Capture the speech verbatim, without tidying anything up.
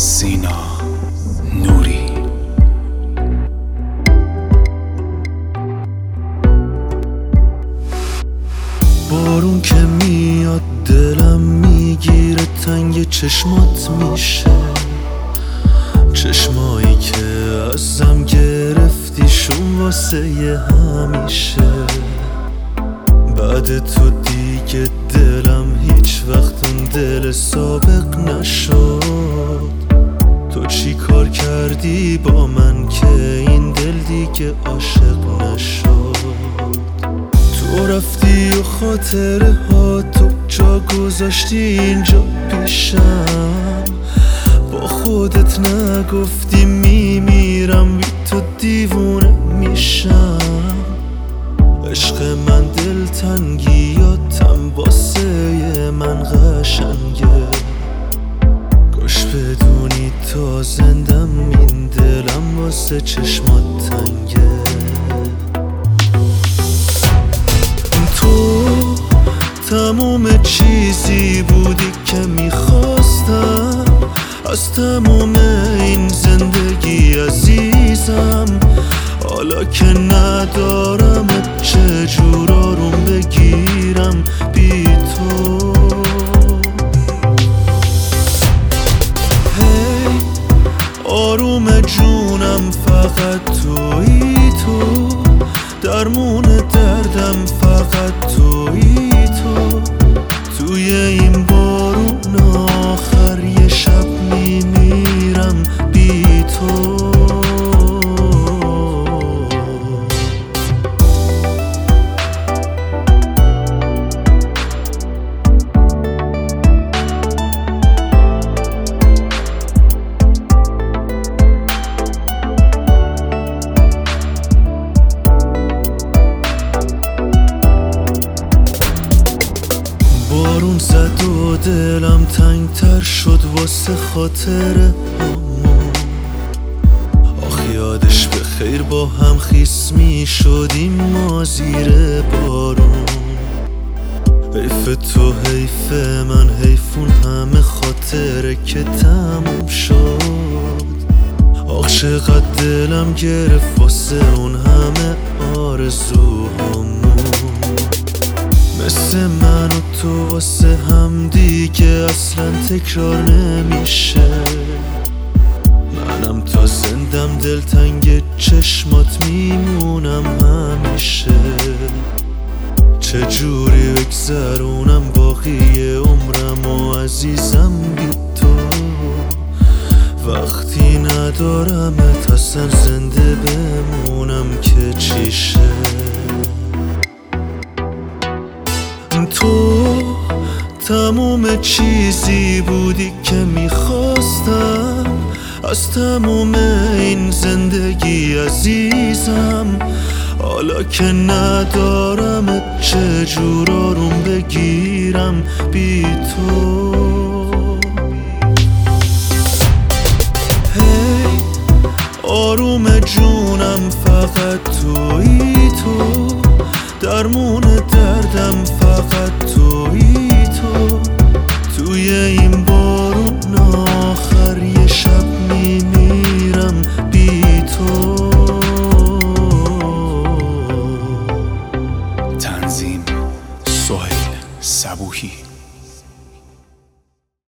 سینا نوری. بارون که میاد دلم میگیره، تنگ چشمات میشه، چشمایی که ازم گرفتیشون واسه ی همیشه. بعد تو دیگه دلم هیچ وقت اون دل سابق نشد. تو چی کار کردی با من که این دل دیگه عاشق نشد؟ تو رفتی و خاطره ها تو جا گذاشتی اینجا پیشم، با خودت نگفتی میمیرم بی تو دیوونه میشم. عشق من دلتنگیاتم واسه من قشنگه، کاش بدونی تا زندم این دلم واسه چشمات تنگه. تو تموم چیزی بودی که میخواستم از تموم این زندگی عزیزم. حالا که ندارم چجور آروم بگیرم بی تو. هی آروم جونم فقط تویی تو، درمون دردم فقط تویی تو. توی این بارون آخر یه شب میمیرم بی تو. بارون زد و دلم تنگتر شد واسه خاطره همون. آخ یادش به خیر با هم خیس می شدیم ما زیر بارون. حیف تو حیف من حیفون همه خاطره که تموم شد. آخ چقدر دلم گرفت واسه اون همه آرزوهامون. مثل من و تو واسه هم دیگه اصلا تکرار نمیشه. منم تا زندم دلتنگ چشمات میمونم همیشه. چجوری بگذرونم باقی عمرم و عزیزم بی تو، وقتی ندارمت اصلا زنده بمونم که چیشه. تو تموم چیزی بودی که میخواستم از تموم این زندگی عزیزم. حالا که ندارم چجور آروم بگیرم بی تو. هی آروم جونم فقط تویی تو، درمون دردم فقط تویی تو. توی این